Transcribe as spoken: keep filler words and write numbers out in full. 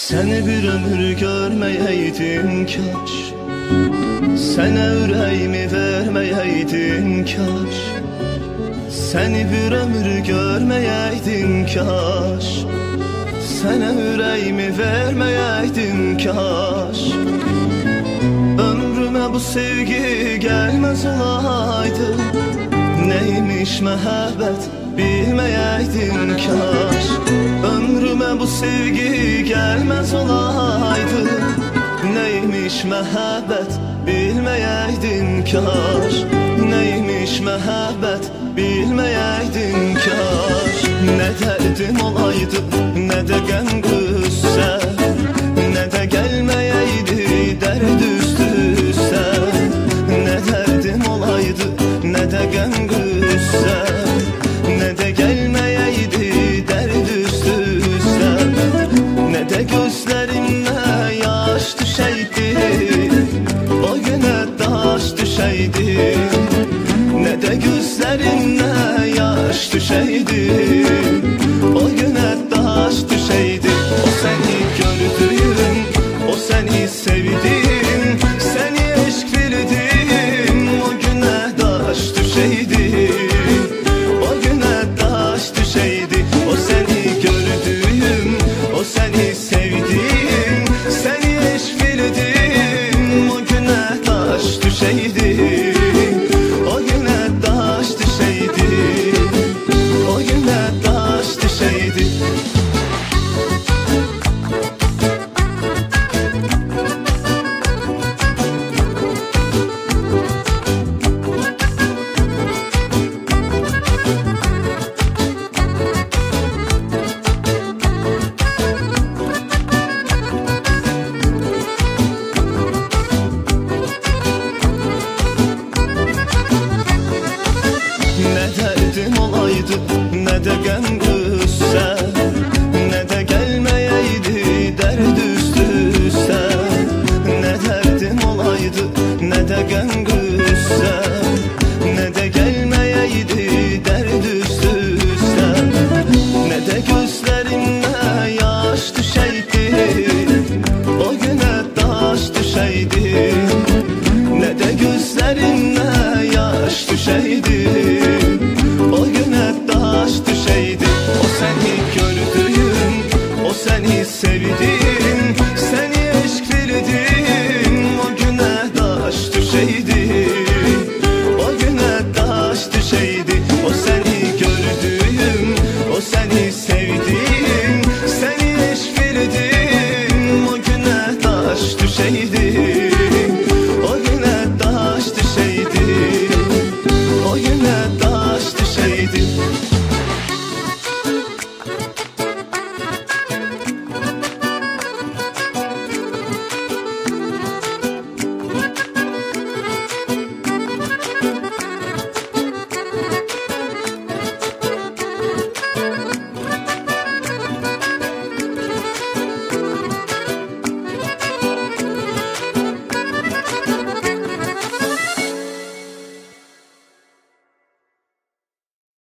Seni bir ömür görmeyeydim kaş, sana yüreğimi vermeyeydim kaş. Seni bir ömür görmeyeydim kaş, sana yüreğimi vermeyeydim kaş. Ömrüme bu sevgi gelmez olaydı, neymiş mehabbet bilmeyeydim kaş. Ömrüme bu sevgi gelmez olaydı, neymiş mehabbet bilmeyeydim kaş. Neymiş mehabbet bilmeyeydim kaş. Ne derdim olaydı, ne de gem qüssə, ne de gelmeyeydi derd üstü üstə. Ne derdim olaydı, ne de gem qüssə, ne de gelmeyeydi derd üstü üstə. Ne de gözlerimle yaş düşeydi, o güne taş düşeydi. Ne de gözlerimle yaş düşeydi, o güne taş düşeydi. O seni gördüğüm, o seni sevdim, seni eşk bildim, o güne taş düşeydi, o güne taş düşeydi. O seni gördüğüm, o seni sevdim, seni eşk bildim, o güne taş düşeydi, o güne taş düşeydi, o güne taş düşeydi. Ne derdim olaydı, ne de gem qüssə, ne de gelmeyeydi derd üstü üstə. Ne derdim olaydı, ne de gem qüssə, ne de gelmeyeydi derd üstü üstə. Ne de gözlerimle yaş düşeydi, o güne taş düşeydi. Ne de gözlerimle yaş düşeydi, o güne taş düşeydi. O seni gördüğüm, o seni sevdim,